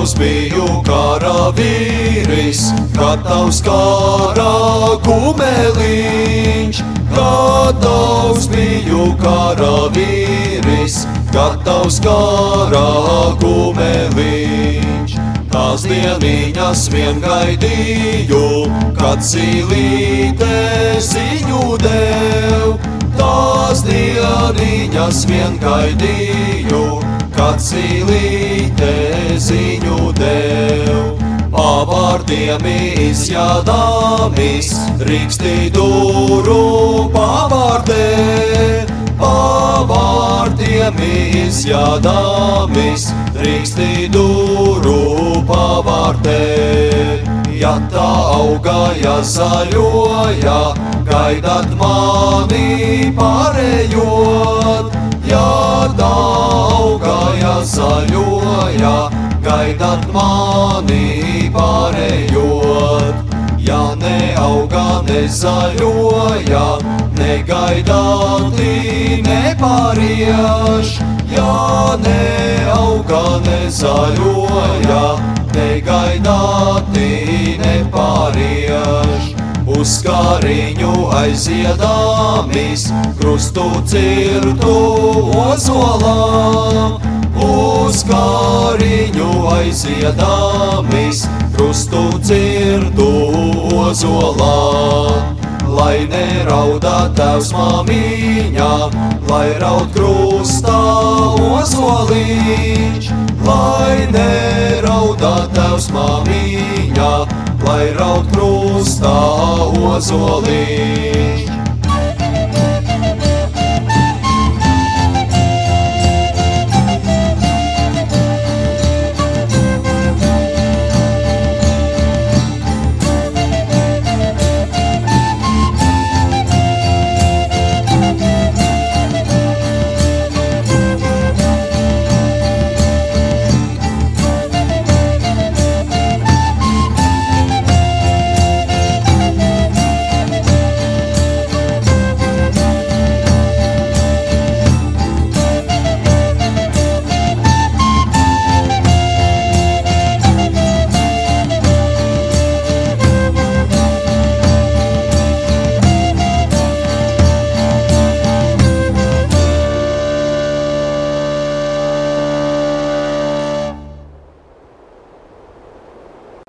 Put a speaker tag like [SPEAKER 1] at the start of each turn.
[SPEAKER 1] gatavs biju karavīris, gatavs kara kumeliņš. Gatavs biju karavīris, gatavs kara kumeliņš. Tās dieniņas vien gaidīju, kad zīlīte ziņu dev. Tās dieniņas vien gaidīju, kad zīlīte ziņu dev. Pavārdiem izjādāmis, rīkstī dūru pavārdē. Pavārdiem izjādāmis, rīkstī dūru pavārdē. Ja tā augaja zaļoja, gaidat mani pārējot. Ja tā augaja zaļoja, gaidat mani pārējot. Ja neauga, nezaļoja, negaidāti nepārieš. Ja neauga, nezaļoja, negaidāti nepārieš. Uz kāriņu aiziedāmis, krustu cirtu ozolām. Uz kāriņu aiziedāmis, krustu cirtu ozolām. Lai neraudā tēvs māmiņā, lai raud krustā ozoliņš. Lai neraudā tēvs māmiņā, lai raud krustā ozoliņš.